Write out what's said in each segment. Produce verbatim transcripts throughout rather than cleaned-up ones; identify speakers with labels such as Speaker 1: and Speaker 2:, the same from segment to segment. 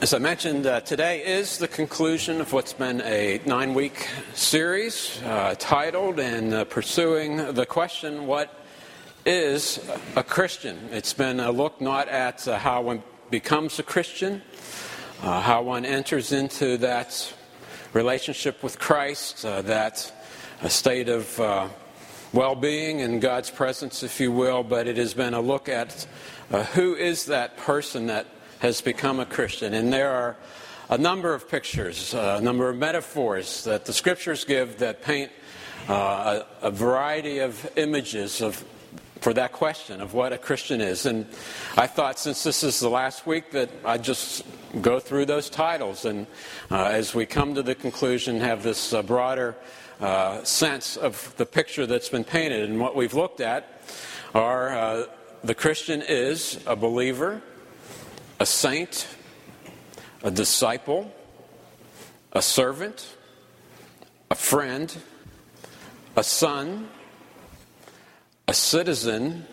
Speaker 1: As I mentioned, uh, today is the conclusion of what's been a nine-week series uh, titled and uh, pursuing the question, what is a Christian? It's been a look not at uh, how one becomes a Christian, uh, how one enters into that relationship with Christ, uh, that a state of uh, well-being in God's presence, if you will, but it has been a look at uh, who is that person that has become a Christian. And there are a number of pictures, uh, a number of metaphors that the Scriptures give that paint uh, a, a variety of images of for that question of what a Christian is. And I thought, since this is the last week, that I'd just go through those titles and uh, as we come to the conclusion have this uh, broader uh, sense of the picture that's been painted. And what we've looked at are uh, the Christian is a believer, a saint, a disciple, a servant, a friend, a son, a citizen,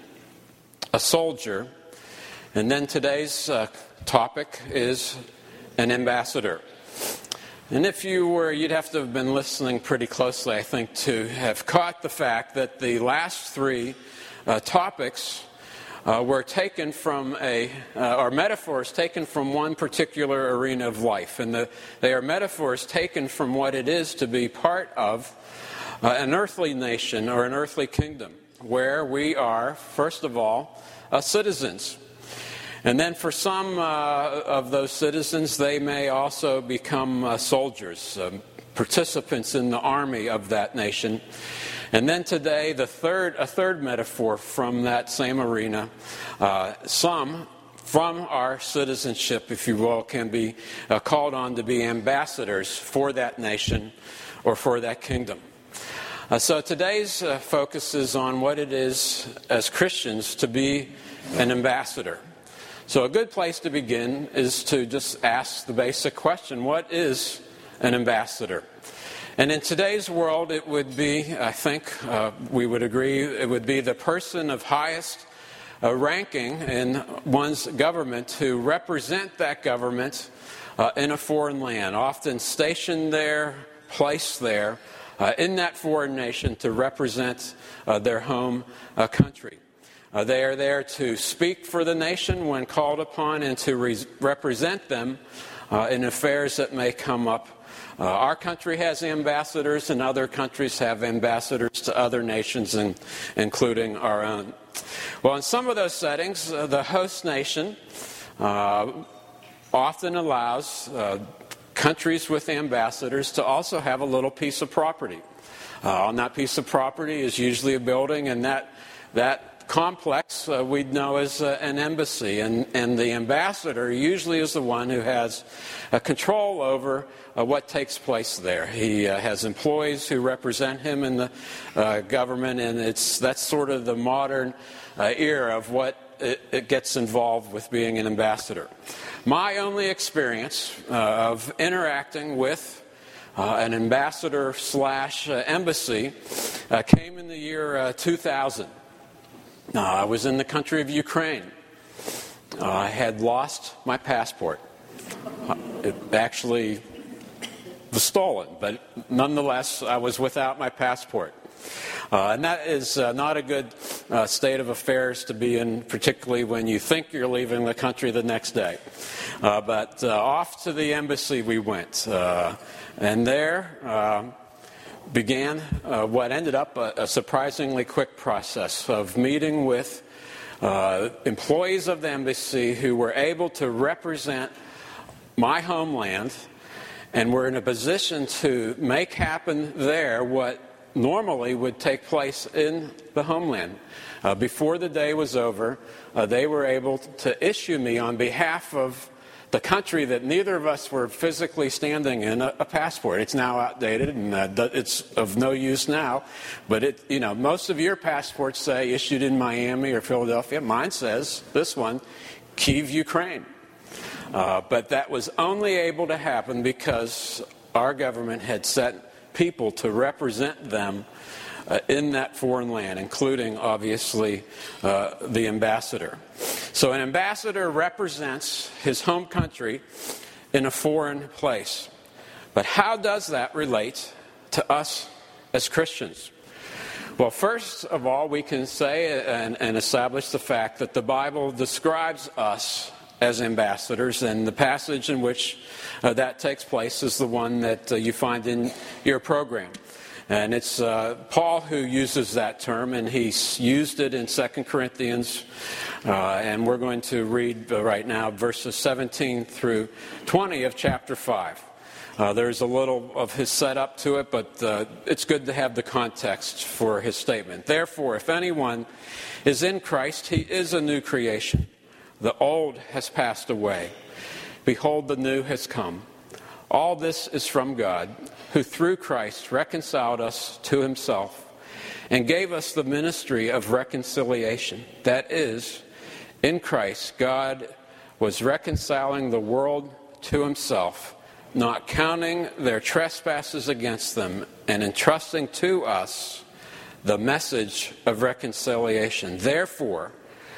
Speaker 1: a soldier, and then today's uh, topic is an ambassador. And if you were, you'd have to have been listening pretty closely, I think, to have caught the fact that the last three uh, topics Uh, were taken from a, uh, or metaphors taken from one particular arena of life. And the, they are metaphors taken from what it is to be part of uh, an earthly nation or an earthly kingdom, where we are, first of all, uh, citizens. And then for some uh, of those citizens, they may also become uh, soldiers, um, participants in the army of that nation. And then today, the third, a third metaphor from that same arena. Uh, some from our citizenship, if you will, can be uh, called on to be ambassadors for that nation or for that kingdom. Uh, so today's uh, focus is on what it is as Christians to be an ambassador. So a good place to begin is to just ask the basic question, what is an ambassador? And in today's world, it would be, I think, uh, we would agree, it would be the person of highest uh, ranking in one's government to represent that government uh, in a foreign land, often stationed there, placed there, uh, in that foreign nation to represent uh, their home uh, country. Uh, they are there to speak for the nation when called upon and to re- represent them uh, in affairs that may come up. Uh, our country has ambassadors, and other countries have ambassadors to other nations, and, including our own. Well, in some of those settings, uh, the host nation uh, often allows uh, countries with ambassadors to also have a little piece of property. Uh, on that piece of property is usually a building, and that that complex uh, we'd know as uh, an embassy, and, and the ambassador usually is the one who has uh, control over uh, what takes place there. He uh, has employees who represent him in the uh, government, and it's that's sort of the modern uh, era of what it, it gets involved with being an ambassador. My only experience uh, of interacting with uh, an ambassador slash uh, embassy uh, came in the year uh, two thousand. Uh, I was in the country of Ukraine. Uh, I had lost my passport. Uh, it actually was stolen, but nonetheless, I was without my passport. Uh, and that is uh, not a good uh, state of affairs to be in, particularly when you think you're leaving the country the next day. Uh, but uh, off to the embassy we went. Uh, and there Uh, began uh, what ended up a, a surprisingly quick process of meeting with uh, employees of the embassy who were able to represent my homeland and were in a position to make happen there what normally would take place in the homeland. Uh, before the day was over, uh, they were able to issue me on behalf of the country that neither of us were physically standing in, a, a passport. It's now outdated, and uh, it's of no use now. But it, you know, most of your passports say issued in Miami or Philadelphia. Mine says, this one, Kyiv, Ukraine. Uh, but that was only able to happen because our government had sent people to represent them uh, in that foreign land, including, obviously, uh, the ambassador. So an ambassador represents his home country in a foreign place. But how does that relate to us as Christians? Well, first of all, we can say and, and establish the fact that the Bible describes us as ambassadors, and the passage in which uh, that takes place is the one that uh, you find in your program. And it's uh, Paul who uses that term, and he's used it in Second Corinthians, uh, and we're going to read uh, right now verses seventeen through twenty of chapter five. Uh, there's a little of his setup to it, but uh, it's good to have the context for his statement. Therefore, if anyone is in Christ, he is a new creation. The old has passed away. Behold, the new has come. All this is from God, who through Christ reconciled us to himself and gave us the ministry of reconciliation. That is, in Christ, God was reconciling the world to himself, not counting their trespasses against them, and entrusting to us the message of reconciliation. Therefore,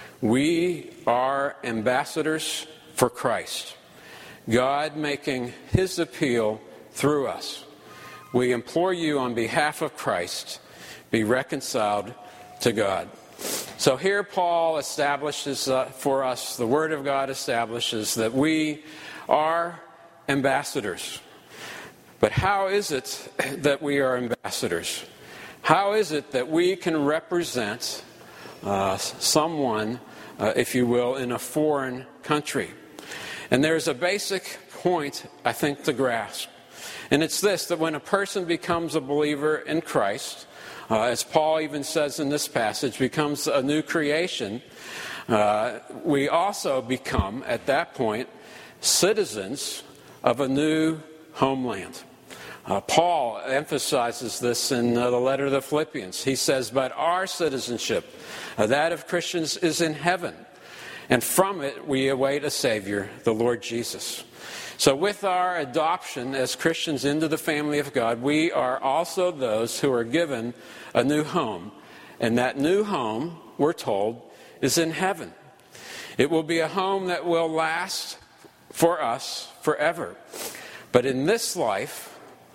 Speaker 1: we are ambassadors for Christ, God making his appeal through us. We implore you on behalf of Christ, be reconciled to God. So here Paul establishes uh, for us, the Word of God establishes that we are ambassadors. But how is it that we are ambassadors? How is it that we can represent uh, someone, uh, if you will, in a foreign country? And there's a basic point, I think, to grasp. And it's this, that when a person becomes a believer in Christ, uh, as Paul even says in this passage, becomes a new creation, uh, we also become, at that point, citizens of a new homeland. Uh, Paul emphasizes this in uh, the letter to the Philippians. He says, but our citizenship, uh, that of Christians, is in heaven, and from it we await a Savior, the Lord Jesus. So with our adoption as Christians into the family of God, we are also those who are given a new home. And that new home, we're told, is in heaven. It will be a home that will last for us forever. But in this life,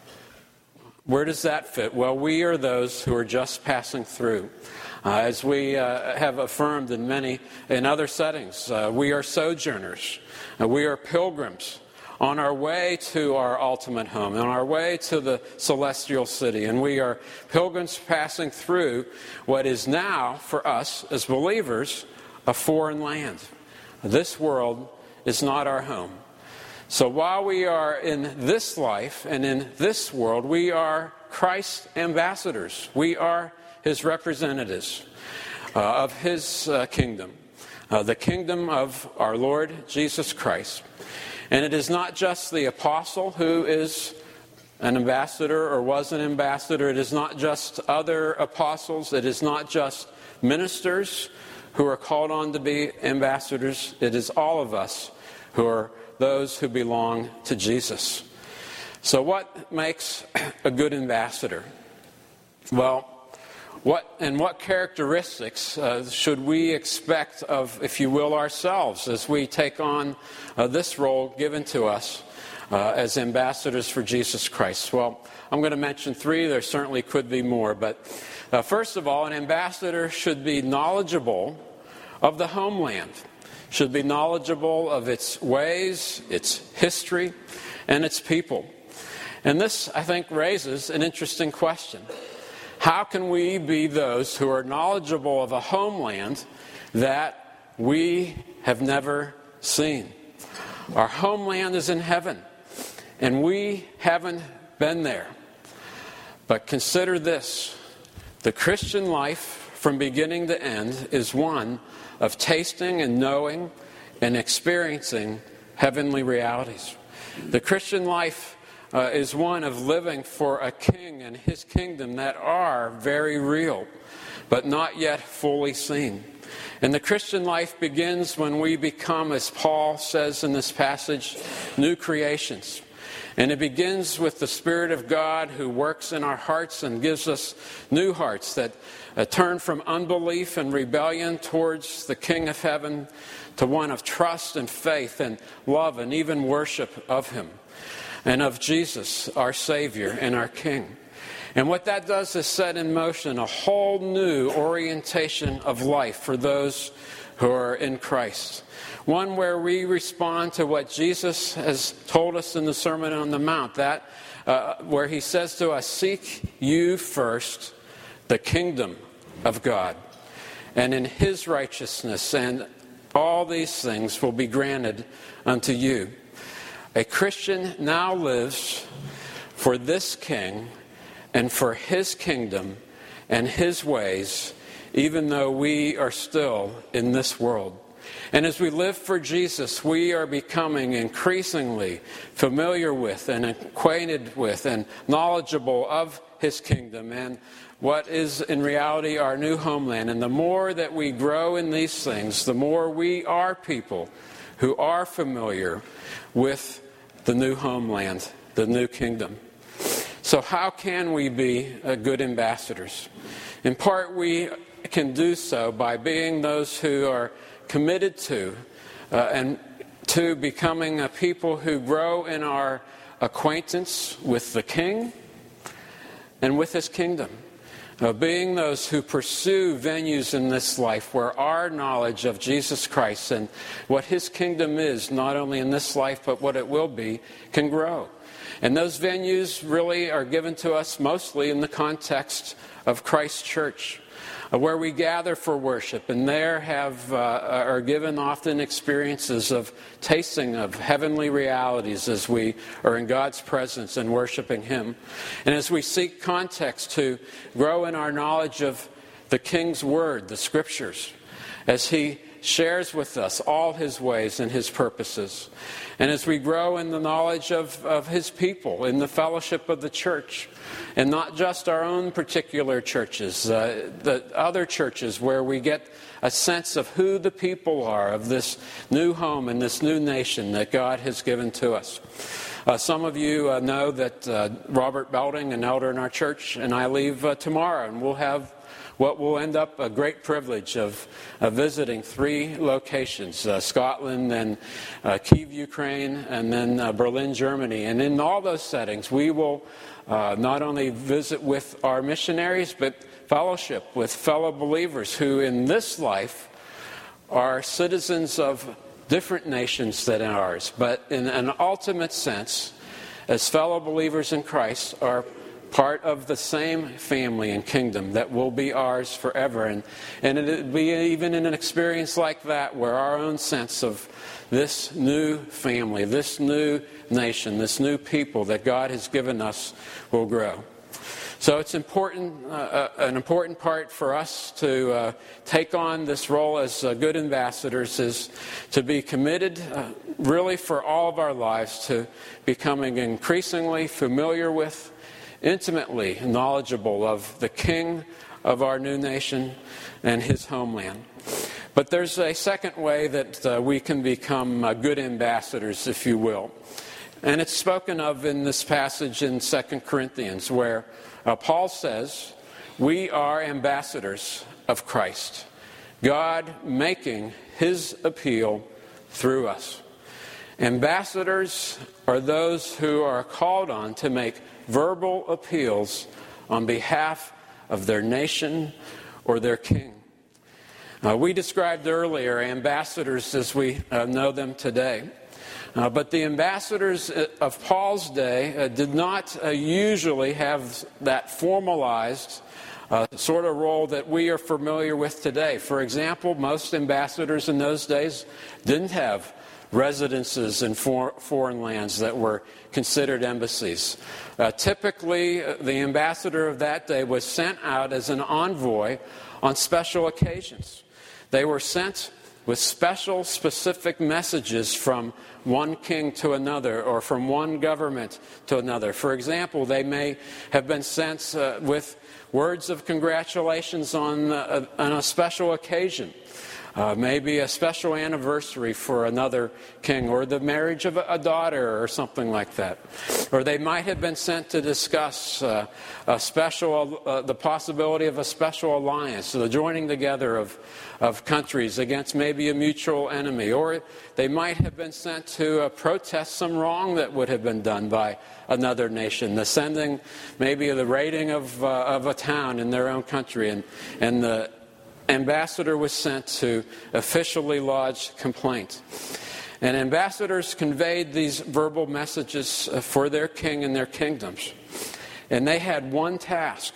Speaker 1: where does that fit? Well, we are those who are just passing through. Uh, as we uh, have affirmed in many, in other settings, uh, we are sojourners. Uh, we are pilgrims on our way to our ultimate home, on our way to the celestial city. And we are pilgrims passing through what is now, for us as believers, a foreign land. This world is not our home. So while we are in this life and in this world, we are Christ's ambassadors. We are his representatives uh, of his uh, kingdom, uh, the kingdom of our Lord Jesus Christ. And it is not just the apostle who is an ambassador or was an ambassador. It is not just other apostles. It is not just ministers who are called on to be ambassadors. It is all of us who are those who belong to Jesus. So what makes a good ambassador? Well, what and what characteristics uh, should we expect of, if you will, ourselves as we take on uh, this role given to us uh, as ambassadors for Jesus Christ? Well, I'm going to mention three. There certainly could be more. But uh, first of all, an ambassador should be knowledgeable of the homeland, should be knowledgeable of its ways, its history, and its people. And this, I think, raises an interesting question. How can we be those who are knowledgeable of a homeland that we have never seen? Our homeland is in heaven, and we haven't been there. But consider this. The Christian life, from beginning to end, is one of tasting and knowing and experiencing heavenly realities. The Christian life Uh, is one of living for a king and his kingdom that are very real, but not yet fully seen. And the Christian life begins when we become, as Paul says in this passage, new creations. And it begins with the Spirit of God who works in our hearts and gives us new hearts that uh, turn from unbelief and rebellion towards the King of Heaven to one of trust and faith and love and even worship of Him and of Jesus, our Savior and our King. And what that does is set in motion a whole new orientation of life for those who are in Christ. One where we respond to what Jesus has told us in the Sermon on the Mount, that uh, where He says to us, seek you first the kingdom of God, and in His righteousness, and all these things will be granted unto you. A Christian now lives for this King and for His kingdom and His ways, even though we are still in this world. And as we live for Jesus, we are becoming increasingly familiar with and acquainted with and knowledgeable of His kingdom and what is in reality our new homeland. And the more that we grow in these things, the more we are people who are familiar with the new homeland, the new kingdom. So how can we be uh, good ambassadors? In part, we can do so by being those who are committed to uh, and to becoming a people who grow in our acquaintance with the King and with His kingdom. Uh, being those who pursue venues in this life where our knowledge of Jesus Christ and what His kingdom is, not only in this life but what it will be, can grow. And those venues really are given to us mostly in the context of Christ's church, where we gather for worship, and there have uh, are given often experiences of tasting of heavenly realities as we are in God's presence and worshiping Him. And as we seek context to grow in our knowledge of the King's Word, the Scriptures, as He shares with us all His ways and His purposes. And as we grow in the knowledge of, of His people, in the fellowship of the church, and not just our own particular churches, uh, the other churches where we get a sense of who the people are of this new home and this new nation that God has given to us. Uh, some of you uh, know that uh, Robert Belding, an elder in our church, and I leave uh, tomorrow, and we'll have what will end up a great privilege of uh, visiting three locations, uh, Scotland and uh, Kyiv, Ukraine, and then uh, Berlin, Germany. And in all those settings, we will uh, not only visit with our missionaries, but fellowship with fellow believers who in this life are citizens of different nations than ours, but in an ultimate sense, as fellow believers in Christ, are part of the same family and kingdom that will be ours forever. And, and it would be even in an experience like that where our own sense of this new family, this new nation, this new people that God has given us will grow. So it's important, uh, an important part for us to uh, take on this role as uh, good ambassadors is to be committed uh, really for all of our lives to becoming increasingly familiar with, intimately knowledgeable of the King of our new nation and His homeland. But there's a second way that uh, we can become uh, good ambassadors, if you will. And it's spoken of in this passage in Second Corinthians, where uh, Paul says, we are ambassadors of Christ, God making His appeal through us. Ambassadors are those who are called on to make verbal appeals on behalf of their nation or their king. Uh, we described earlier ambassadors as we uh, know them today. Uh, but the ambassadors of Paul's day uh, did not uh, usually have that formalized uh, sort of role that we are familiar with today. For example, most ambassadors in those days didn't have residences in for, foreign lands that were considered embassies. Uh, typically, uh, the ambassador of that day was sent out as an envoy on special occasions. They were sent with special, specific messages from one king to another or from one government to another. For example, they may have been sent uh, with words of congratulations on, uh, on a special occasion. Uh, maybe a special anniversary for another king, or the marriage of a, a daughter or something like that. Or they might have been sent to discuss uh, a special, uh, the possibility of a special alliance, the joining together of, of countries against maybe a mutual enemy. Or they might have been sent to uh, protest some wrong that would have been done by another nation, the sending maybe the raiding of, uh, of a town in their own country, and, and the ambassador was sent to officially lodge complaint. And ambassadors conveyed these verbal messages for their king and their kingdoms. And they had one task.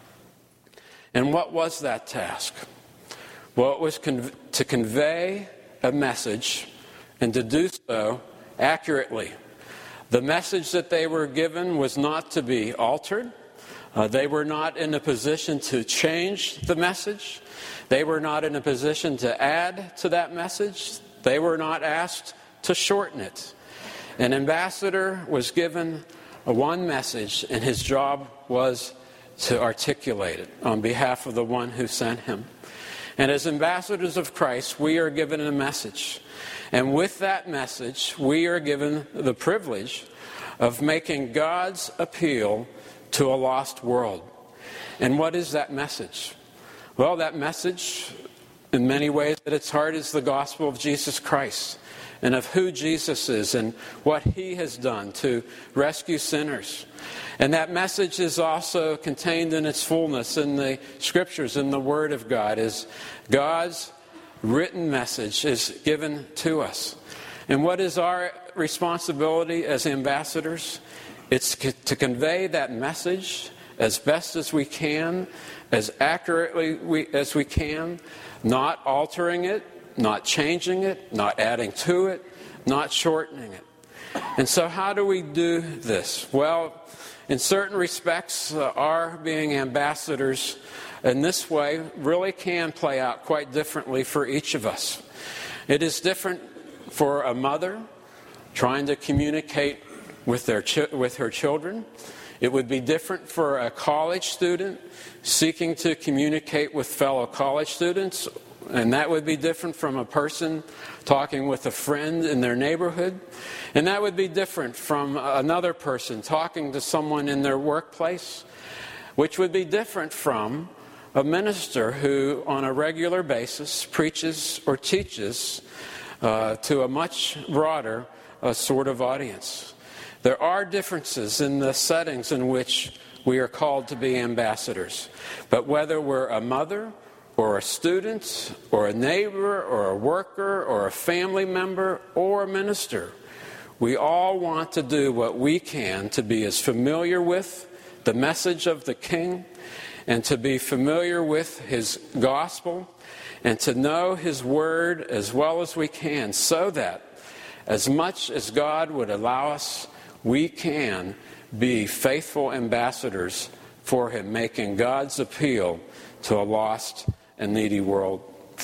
Speaker 1: And what was that task? Well, it was con- to convey a message, and to do so accurately. The message that they were given was not to be altered. Uh, they were not in a position to change the message. They were not in a position to add to that message. They were not asked to shorten it. An ambassador was given a one message, and his job was to articulate it on behalf of the one who sent him. And as ambassadors of Christ, we are given a message. And with that message, we are given the privilege of making God's appeal to a lost world. And what is that message? Well, that message, in many ways, at its heart, is the gospel of Jesus Christ, and of who Jesus is and what he has done to rescue sinners. And that message is also contained in its fullness in the Scriptures, in the Word of God, as God's written message is given to us. And what is our responsibility as ambassadors? It's to convey that message as best as we can, as accurately we, as we can, not altering it, not changing it, not adding to it, not shortening it. And so how do we do this? Well, in certain respects, uh, our being ambassadors in this way really can play out quite differently for each of us. It is different for a mother trying to communicate with their chi- with her children. It would be different for a college student seeking to communicate with fellow college students, and that would be different from a person talking with a friend in their neighborhood. And that would be different from another person talking to someone in their workplace, which would be different from a minister who on a regular basis preaches or teaches uh, to a much broader uh, sort of audience. There are differences in the settings in which we are called to be ambassadors. But whether we're a mother or a student or a neighbor or a worker or a family member or a minister, we all want to do what we can to be as familiar with the message of the King, and to be familiar with his gospel, and to know his word as well as we can, so that as much as God would allow us, we can be faithful ambassadors for him, making God's appeal to a lost and needy world.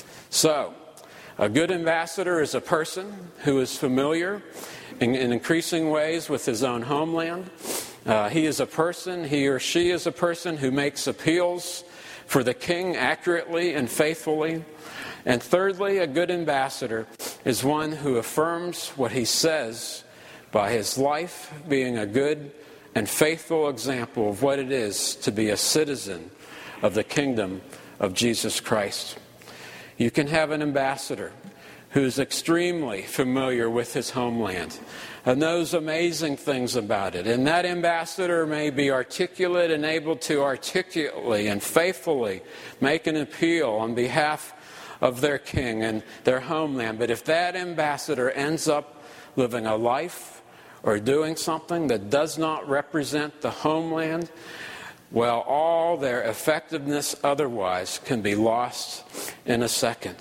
Speaker 1: So, a good ambassador is a person who is familiar in, in increasing ways with his own homeland. Uh, he is a person, he or she is a person who makes appeals for the King accurately and faithfully. And thirdly, a good ambassador is one who affirms what he says by his life being a good and faithful example of what it is to be a citizen of the kingdom of Jesus Christ. You can have an ambassador who's extremely familiar with his homeland and knows amazing things about it. And that ambassador may be articulate and able to articulately and faithfully make an appeal on behalf of their king and their homeland. But if that ambassador ends up living a life or doing something that does not represent the homeland, well, all their effectiveness otherwise can be lost in a second.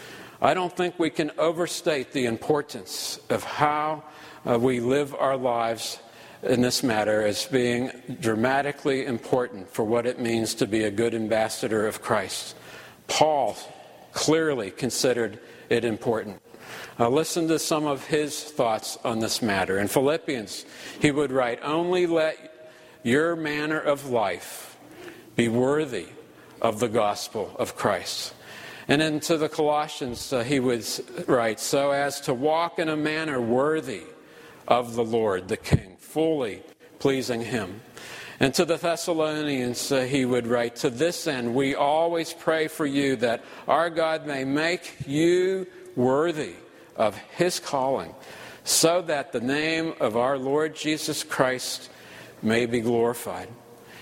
Speaker 1: I don't think we can overstate the importance of how uh, we live our lives in this matter as being dramatically important for what it means to be a good ambassador of Christ. Paul clearly considered it important. Uh, listen to some of his thoughts on this matter. In Philippians, he would write, "Only let your manner of life be worthy of the gospel of Christ." And then to the Colossians, uh, he would write, so as to walk in a manner worthy of the Lord, the King, fully pleasing him. And to the Thessalonians, uh, he would write, to this end, we always pray for you that our God may make you worthy of his calling, so that the name of our Lord Jesus Christ may be glorified.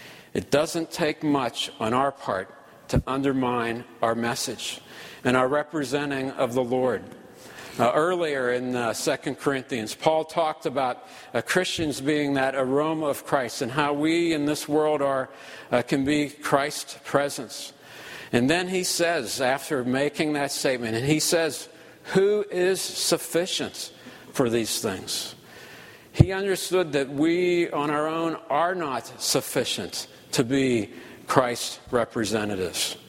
Speaker 1: It doesn't take much on our part to undermine our message and our representing of the Lord. Uh, earlier in uh, Second Corinthians, Paul talked about uh, Christians being that aroma of Christ and how we in this world are uh, can be Christ's presence. And then he says, after making that statement, and he says, who is sufficient for these things? He understood that we on our own are not sufficient to be Christ's representatives.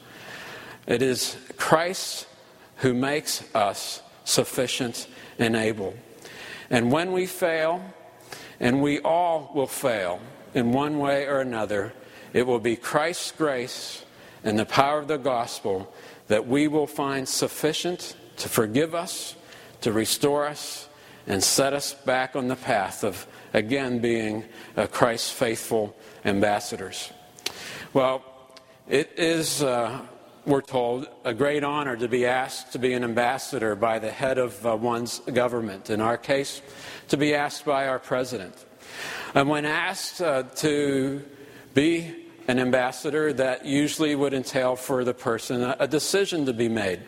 Speaker 1: It is Christ who makes us sufficient and able. And when we fail, and we all will fail in one way or another, it will be Christ's grace and the power of the gospel that we will find sufficient to forgive us, to restore us, and set us back on the path of, again, being uh, Christ's faithful ambassadors. Well, it is, uh, we're told, a great honor to be asked to be an ambassador by the head of uh, one's government. In our case, to be asked by our president. And when asked uh, to be an ambassador, that usually would entail for the person a, a decision to be made.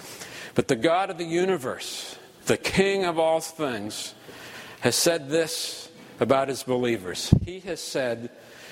Speaker 1: But the God of the universe, the King of all things, has said this about his believers. He has said,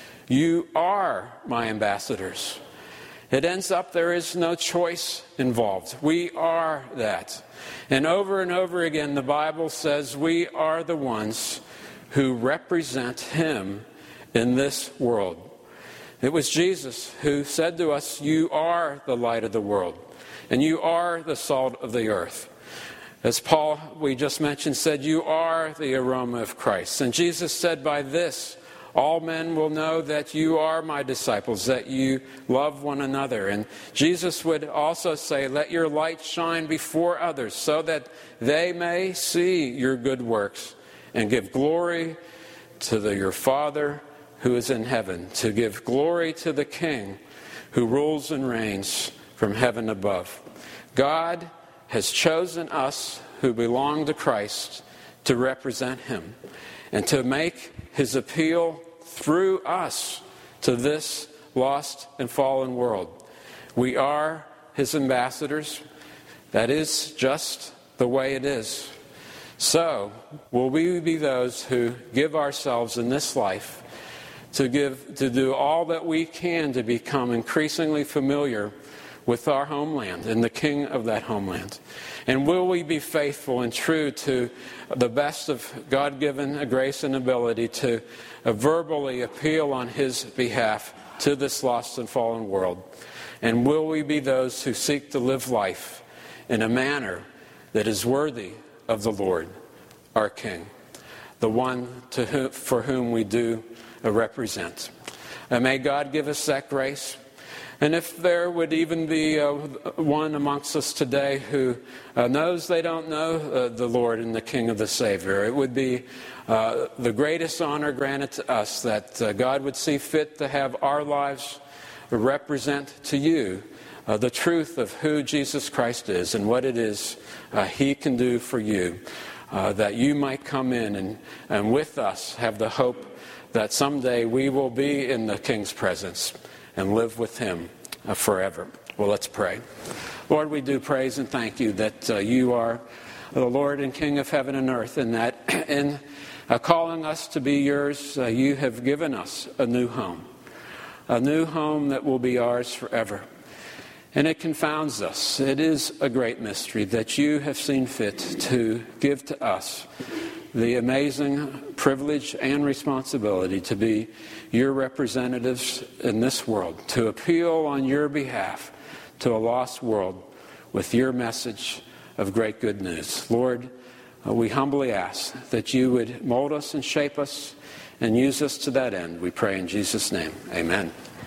Speaker 1: you are my ambassadors. It ends up there is no choice involved. We are that. And over and over again, the Bible says we are the ones who represent him in this world. It was Jesus who said to us, you are the light of the world, and you are the salt of the earth. As Paul, we just mentioned, said, you are the aroma of Christ. And Jesus said, by this, all men will know that you are my disciples, that you love one another. And Jesus would also say, let your light shine before others so that they may see your good works and give glory to the, your Father who is in heaven, to give glory to the King who rules and reigns from heaven above. God has chosen us who belong to Christ to represent him and to make his appeal through us to this lost and fallen world. We are his ambassadors. That is just the way it is. So, will we be those who give ourselves in this life to give, to do all that we can to become increasingly familiar with our homeland and the King of that homeland? And will we be faithful and true to the best of God-given grace and ability to verbally appeal on his behalf to this lost and fallen world? And will we be those who seek to live life in a manner that is worthy of the Lord, our King, the one to whom, for whom we do represent? And may God give us that grace. And if there would even be uh, one amongst us today who uh, knows they don't know uh, the Lord and the King of the Savior, it would be uh, the greatest honor granted to us that uh, God would see fit to have our lives represent to you uh, the truth of who Jesus Christ is and what it is uh, he can do for you, uh, that you might come in and, and with us have the hope that someday we will be in the King's presence and live with him uh, forever. Well, let's pray. Lord, we do praise and thank you that uh, you are the Lord and King of heaven and earth, and that in uh, calling us to be yours, uh, you have given us a new home, a new home that will be ours forever. And it confounds us. It is a great mystery that you have seen fit to give to us the amazing privilege and responsibility to be your representatives in this world, to appeal on your behalf to a lost world with your message of great good news. Lord, uh, we humbly ask that you would mold us and shape us and use us to that end. We pray in Jesus' name. Amen.